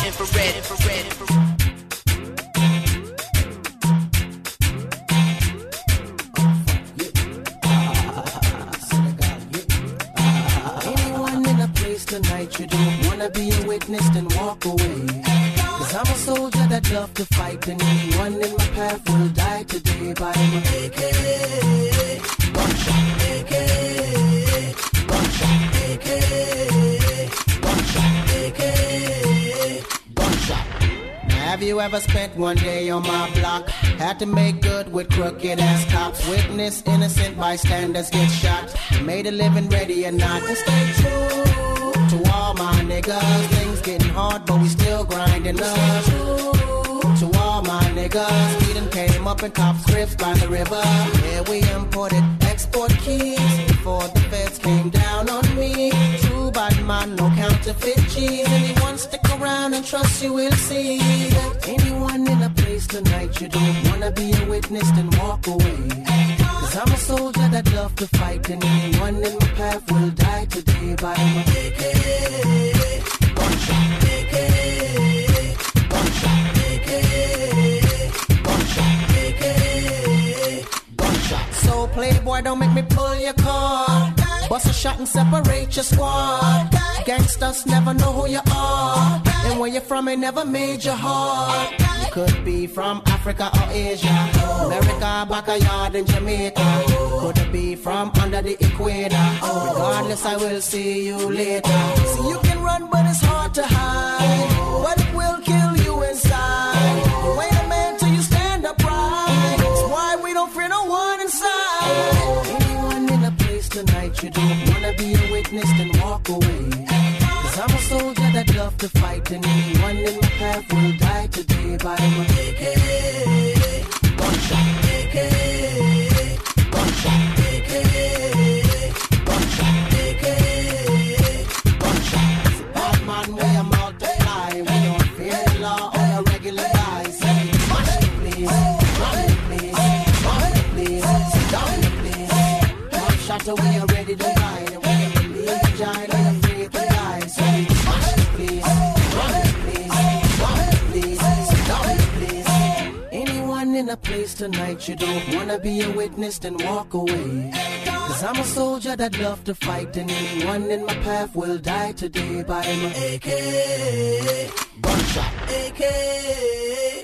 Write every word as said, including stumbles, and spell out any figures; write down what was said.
infrared, infrared, infrared. Tonight you don't wanna be a witness, then walk away. Cause I'm a soldier that love to fight, and anyone in my path will die today by my A K. Gunshot, A K. Gunshot, A K. Gunshot, A K. Gunshot. Have you ever spent one day on my block? Had to make good with crooked ass cops. Witness innocent bystanders get shot. Made a living ready or not to stay true. To all my niggas, things getting hard, but we still grinding up. To all my niggas, we done came up and cop scripts by the river. Yeah, we imported export keys before the feds came down on me. True bad man, no counterfeit cheese. Anyone stick around and trust you will see. Anyone in a place tonight, you don't wanna be a witness, then walk away. Cause I'm a soldier that love to fight, and anyone in my path will die today by my A K. Gunshot, A K. Gunshot, A K. Gunshot, A K. Gunshot. So playboy, don't make me pull your cord. Bust a shot and separate your squad. Gangsters never know who you are, and where you're from ain't never made you hard. You could be from Africa or Asia, America, backyard in Jamaica. Could it be from under the equator? Regardless, I will see you later. See, you can run, but it's hard to hide. But it will kill you inside. You ain't a man till you stand upright. That's why we don't fear no one inside. Anyone in a place tonight, you don't wanna be a witness, then walk away. Cause I'm a soldier that love to fight, and anyone in my path will die today by my A K. Gunshot, A K. Gunshot, A K. Gunshot, A K. Gunshot. Bad man, we are multiply. We don't fear the law or the regular guys. Say, run it please, run it please, run it please, sit down it please. Gunshot, we are ready to ride, and we are believe the giant and the faith to die. Say, run it please, run it please, run it please, sit down it please. Anyone in a place tonight, you don't wanna be a witness, then walk away. Cause I'm a soldier that love to fight, and anyone in my path will die today by my A K. Gunshot, A K.